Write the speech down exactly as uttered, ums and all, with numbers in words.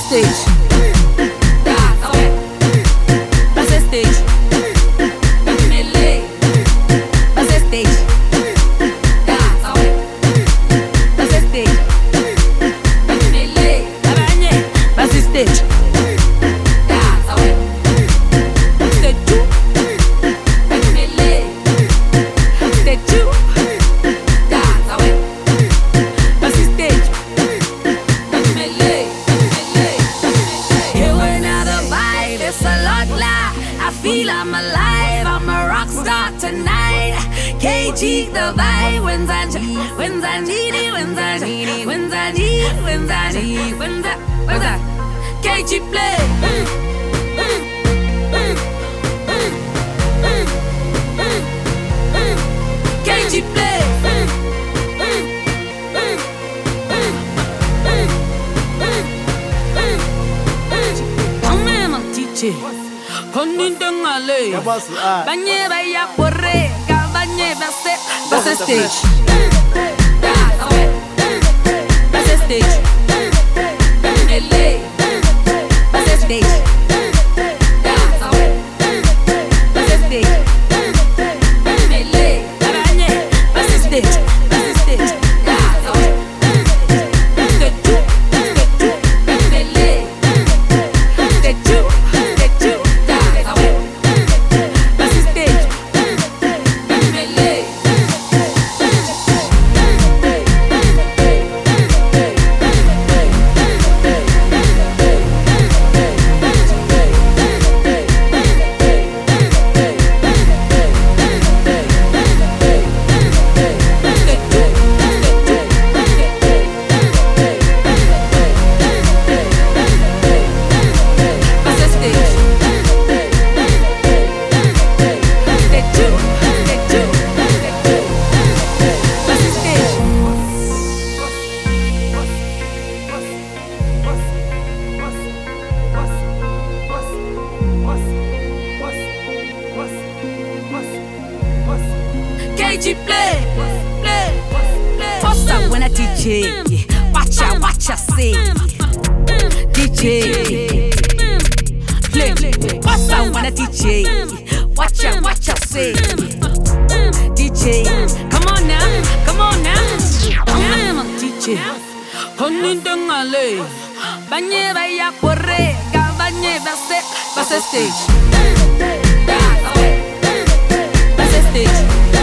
stage. Passe stage. Passe stage. Passe stage. Passe stage. I'm alive, I'm a rock star tonight. K G the vibe, when's I need, when's I need it, when's I need it, when's I need it, when's I need it, when's I, when's I, K G play. K G play. Come on, teacher. Bagne vaya corre, cabagne basse, basse stage. Basse stage. Basse stage. Basse stage. Basse stage. Basse stage. K G play, play, play. First up when I D J, watch out, watch out, say D J, play. First up when I D J, watch out, watch out, say D J. Come on now, come on now, come on D J. Honey don't alley, bagne vaya corre, cabagne basse, basse stage, basse stage.